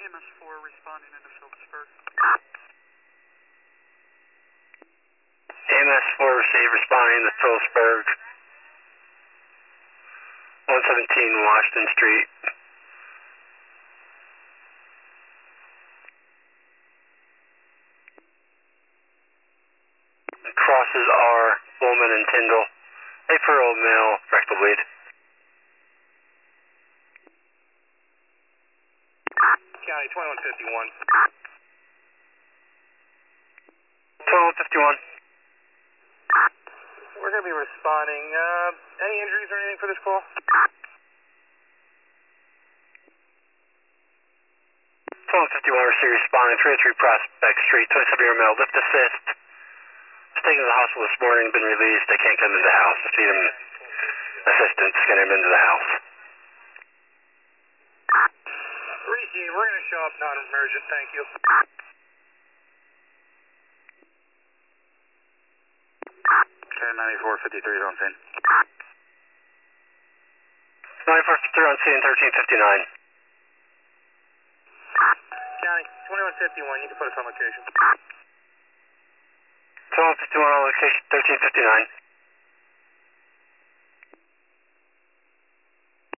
EMS4 responding into Phillipsburg. EMS4 received, responding to Phillipsburg. 117 Washington Street. Crosses are Woolman and Tyndall. 8-year-old male, rectal bleed. County 2151. 2151. We're going to be responding. Any injuries or anything for this call? 2151 received, responding. 303 Prospect Street, 27-year male, lift assist. Was taken to the hospital this morning, been released. They can't come into the house. Just need him assistance, get him into the house. Receive, we're going to show up non-emergent, thank you. 9453 is on scene. 9453 on scene, 1359. County 2151, you can put us on location. 2151 on location, 1359.